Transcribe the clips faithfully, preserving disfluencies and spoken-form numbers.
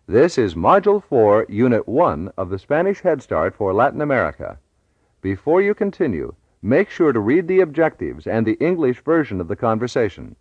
This is Module four, Unit one of the Spanish Head Start for Latin America. Before you continue, make sure to read the objectives and the English version of the conversation.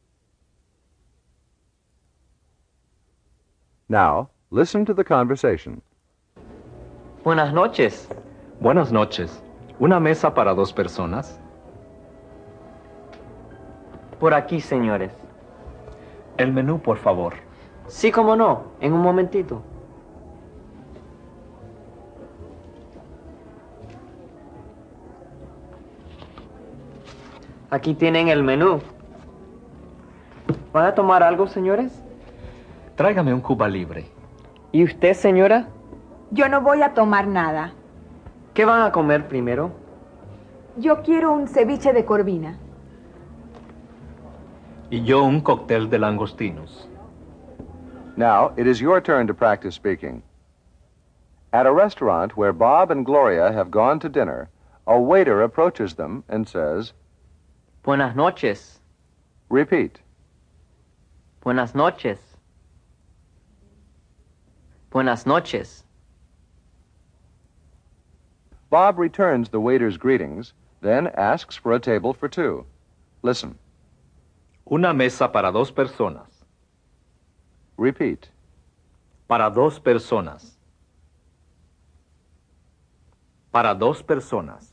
Now, listen to the conversation. Buenas noches. Buenas noches. ¿Una mesa para dos personas? Por aquí, señores. El menú, por favor. Sí, cómo no. En un momentito. Aquí tienen el menú. ¿Van a tomar algo, señores? Tráigame un Cuba Libre. ¿Y usted, señora? Yo no voy a tomar nada. ¿Qué van a comer primero? Yo quiero un ceviche de corvina. Y yo un cóctel de langostinos. Now, it is your turn to practice speaking. At a restaurant where Bob and Gloria have gone to dinner, a waiter approaches them and says, Buenas noches. Repeat. Buenas noches. Buenas noches. Bob returns the waiter's greetings, then asks for a table for two. Listen. Una mesa para dos personas. Repeat. Para dos personas. Para dos personas.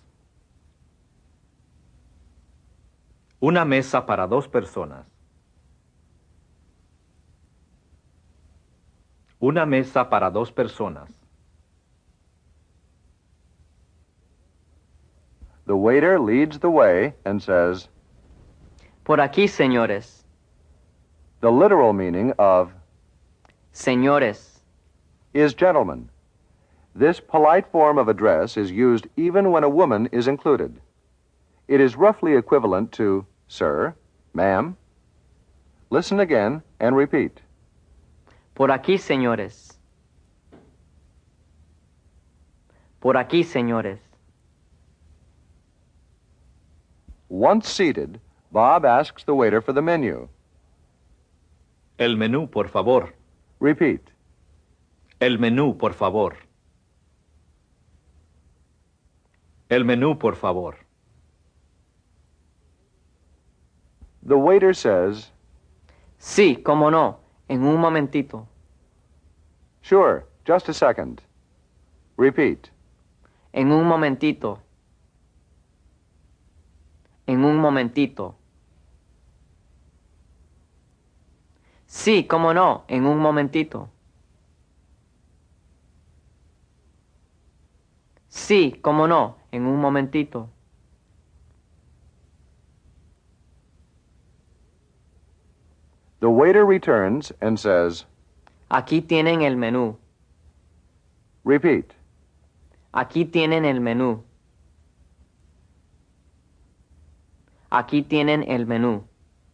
Una mesa para dos personas. Una mesa para dos personas. The waiter leads the way and says, Por aquí, señores. the literal meaning of Señores. is gentleman. This polite form of address is used even when a woman is included. It is roughly equivalent to sir, ma'am. Listen again and repeat. Por aquí, señores. Por aquí, señores. Once seated, Bob asks the waiter for the menu. El menú, por favor. Repeat. El menú, por favor. El menú, por favor. The waiter says, Sí, cómo no. En un momentito. sure, just a second. Repeat. En un momentito. En un momentito. Sí, cómo no. En un momentito. Sí, cómo no. En un momentito. The waiter returns and says, Aquí tienen el menú. repeat. Aquí tienen el menú. Aquí tienen el menú.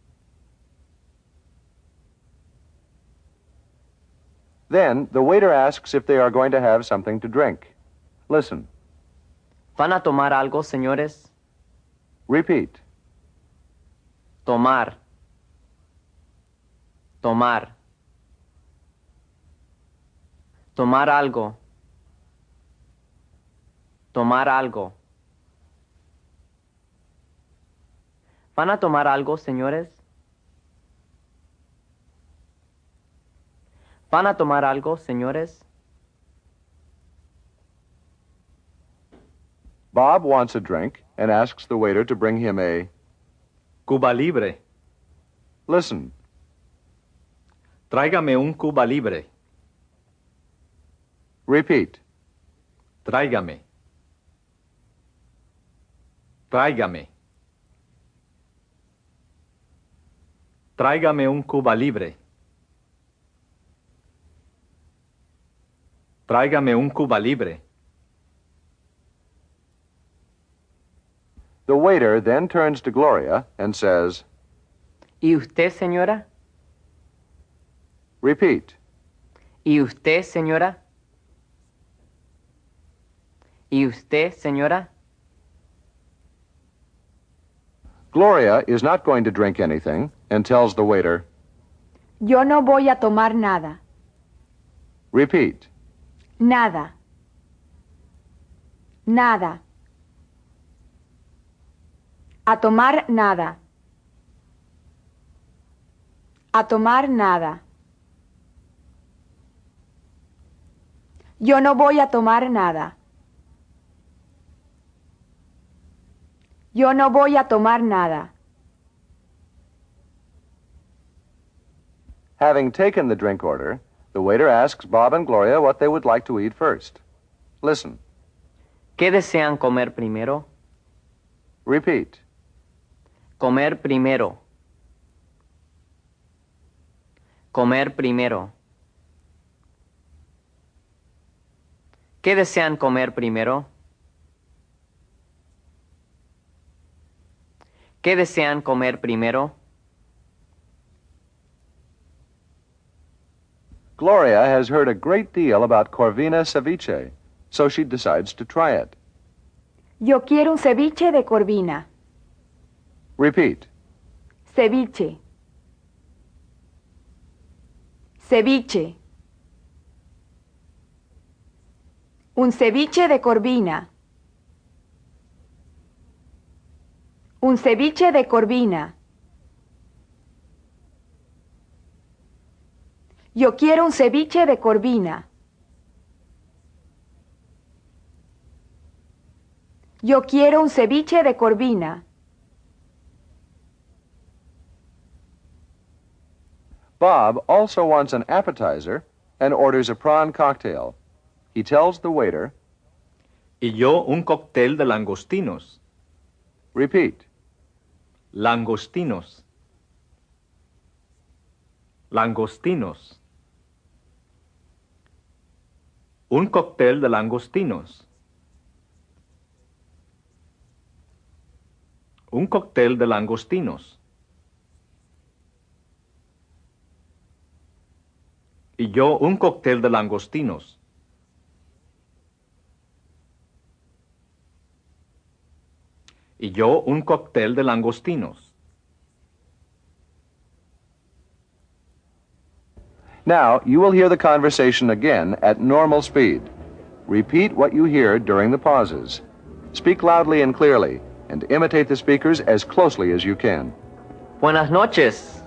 Then the waiter asks if they are going to have something to drink. Listen. ¿Van a tomar algo, señores? Repeat. Tomar. Tomar. Tomar algo. Tomar algo. ¿Van a tomar algo, señores? ¿Van a tomar algo, señores? Bob wants a drink and asks the waiter to bring him a... Cuba Libre. Listen. Tráigame un Cuba Libre. Repeat. Tráigame. Tráigame. Tráigame un Cuba Libre. Tráigame un Cuba Libre. The waiter then turns to Gloria and says, ¿Y usted, señora? repeat. ¿Y usted, señora? ¿Y usted, señora? Gloria is not going to drink anything and tells the waiter, Yo no voy a tomar nada. Repeat. Nada. Nada. A tomar nada. A tomar nada. Yo no voy a tomar nada. Yo no voy a tomar nada. Having taken the drink order, the waiter asks Bob and Gloria what they would like to eat first. Listen. ¿Qué desean comer primero? Repeat. Comer primero. Comer primero. ¿Qué desean comer primero? ¿Qué desean comer primero? Gloria has heard a great deal about Corvina ceviche, so she decides to try it. Yo quiero un ceviche de corvina. Repeat. Ceviche. Ceviche. Un ceviche de corvina. Un ceviche de corvina. Yo quiero un ceviche de corvina. Yo quiero un ceviche de corvina. Bob also wants an appetizer and orders a prawn cocktail. He tells the waiter, Y yo un cóctel de langostinos. repeat, Langostinos. Langostinos. Un cóctel de langostinos. Un cóctel de langostinos. Y yo un cóctel de langostinos. Y yo un cóctel de langostinos. Now, you will hear the conversation again at normal speed. Repeat what you hear during the pauses. Speak loudly and clearly, and imitate the speakers as closely as you can. Buenas noches.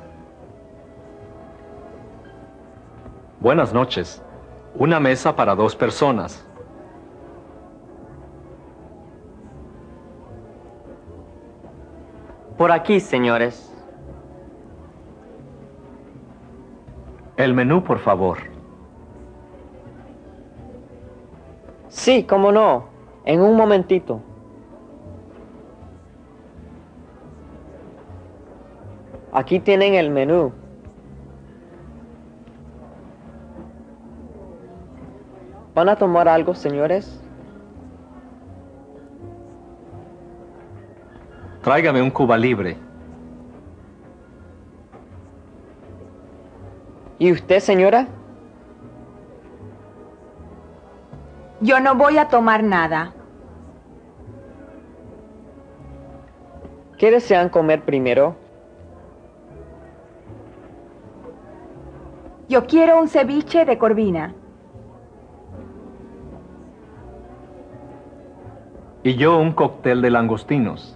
Buenas noches. Una mesa para dos personas. Por aquí, señores. El menú, por favor. Sí, cómo no. En un momentito. Aquí tienen el menú. ¿Van a tomar algo, señores? Tráigame un Cuba Libre. ¿Y usted, señora? Yo no voy a tomar nada. ¿Qué desean comer primero? Yo quiero un ceviche de corvina. Y yo un cóctel de langostinos.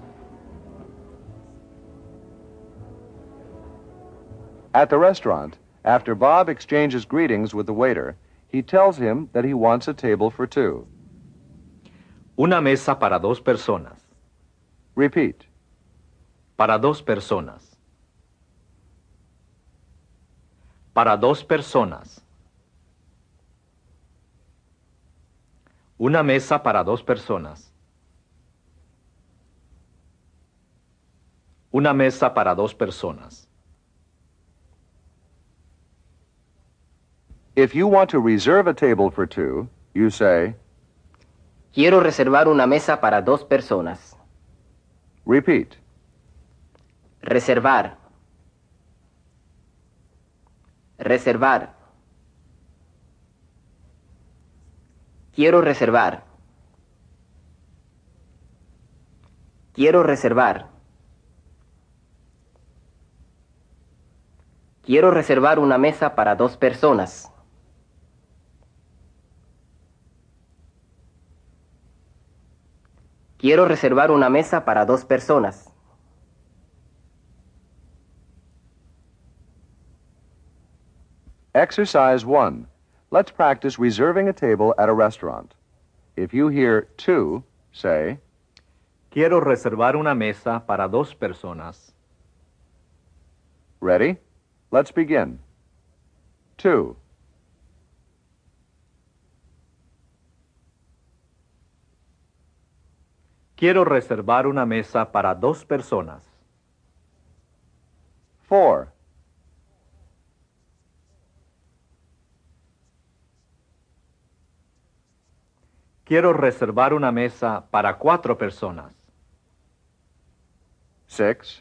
At the restaurant, after Bob exchanges greetings with the waiter, he tells him that he wants a table for two. Una mesa para dos personas. Repeat. Para dos personas. Para dos personas. Una mesa para dos personas. Una mesa para dos personas. If you want to reserve a table for two, you say, Quiero reservar una mesa para dos personas. repeat. Reservar. Reservar. Quiero reservar. Quiero reservar. Quiero reservar una mesa para dos personas. Quiero reservar una mesa para dos personas. Exercise one. Let's practice reserving a table at a restaurant. If you hear two, say, Quiero reservar una mesa para dos personas. ready? Let's begin. Two. Quiero reservar una mesa para dos personas. Four. Quiero reservar una mesa para cuatro personas. Six.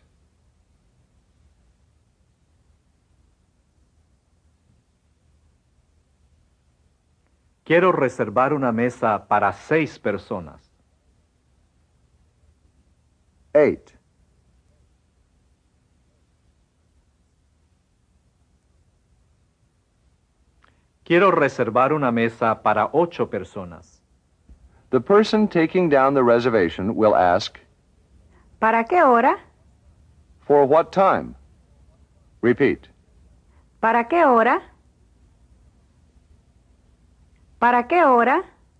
Quiero reservar una mesa para seis personas. Eight. Quiero reservar una mesa para ocho personas. The person taking down the reservation will ask, ¿Para qué hora? for what time? Repeat. ¿Para qué hora? ¿Para qué hora?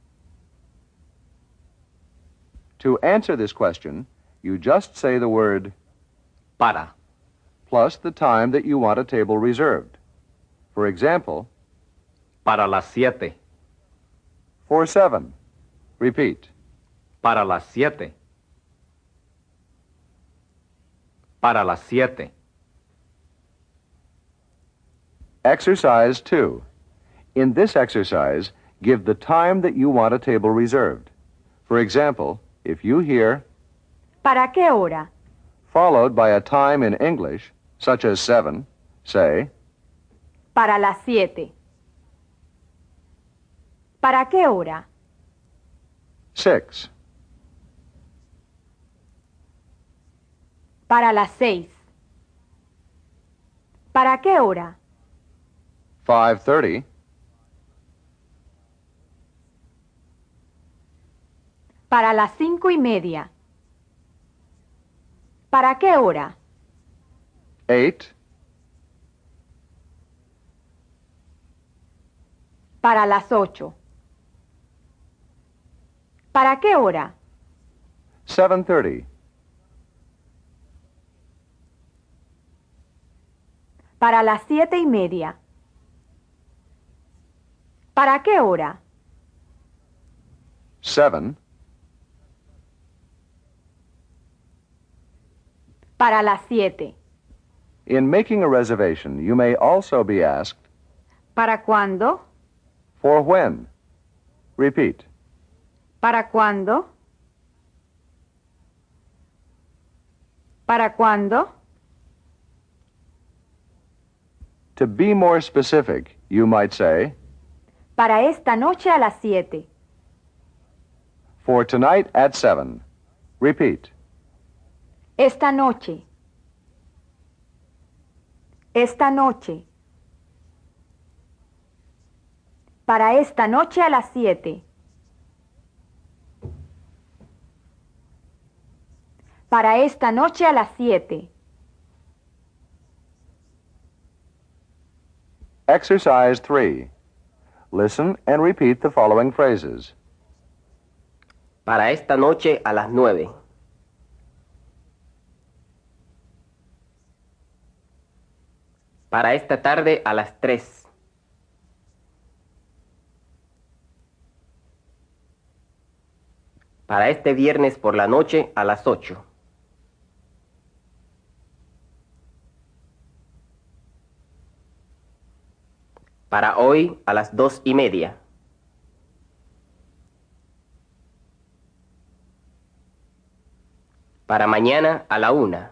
To answer this question, you just say the word Para. plus the time that you want a table reserved. For example, Para las siete. for seven. Repeat. Para las siete. Para las siete. Exercise two. In this exercise, give the time that you want a table reserved. For example, if you hear ¿Para qué hora? followed by a time in English, such as seven, say, Para las siete. ¿Para qué hora? six. Para las seis. ¿Para qué hora? five thirty. Para las cinco y media. ¿Para qué hora? eight. Para las ocho. ¿Para qué hora? seven thirty. Para las siete y media. ¿Para qué hora? seven. Para las siete. In making a reservation, you may also be asked, ¿Para cuándo? for when? Repeat. ¿Para cuándo? ¿Para cuándo? To be more specific, you might say, Para esta noche a las siete. for tonight at seven. Repeat. Esta noche. Esta noche. Para esta noche a las siete. Para esta noche a las siete. Exercise three. Listen and repeat the following phrases. Para esta noche a las nueve. Para esta tarde a las tres. Para este viernes por la noche a las ocho. Para hoy a las dos y media. Para mañana a la una.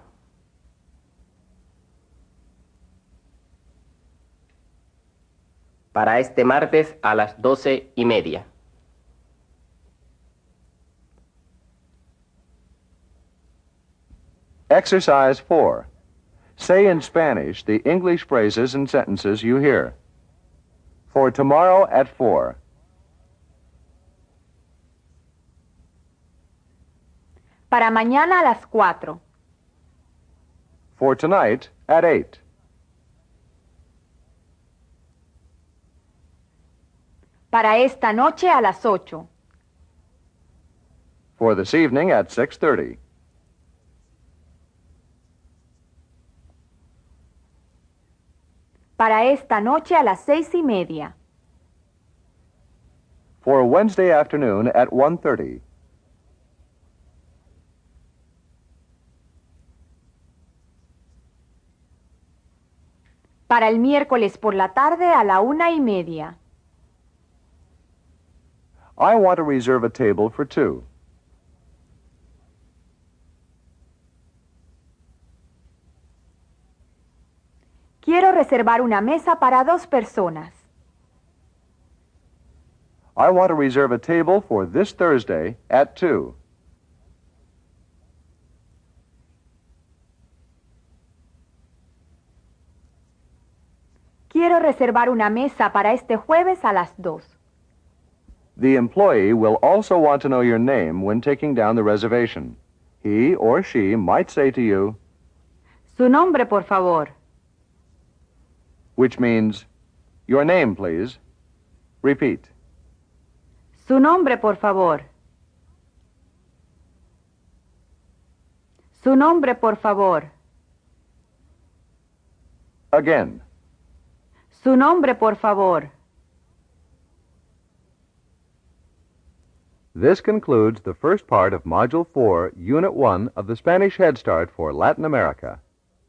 Para este martes a las doce y media. Exercise four. Say in Spanish the English phrases and sentences you hear. For tomorrow at four. Para mañana a las cuatro. For tonight at eight. Para esta noche a las ocho. For this evening at six thirty. Para esta noche a las seis y media. For Wednesday afternoon at one thirty. Para el miércoles por la tarde a la una y media. I want to reserve a table for two. Quiero reservar una mesa para dos personas. I want to reserve a table for this Thursday at two. Quiero reservar una mesa para este jueves a las dos. The employee will also want to know your name when taking down the reservation. He or she might say to you, Su nombre, por favor. which means, your name, please. Repeat. Su nombre, por favor. Su nombre, por favor. Again. Su nombre, por favor. This concludes the first part of Module four, Unit one of the Spanish Head Start for Latin America.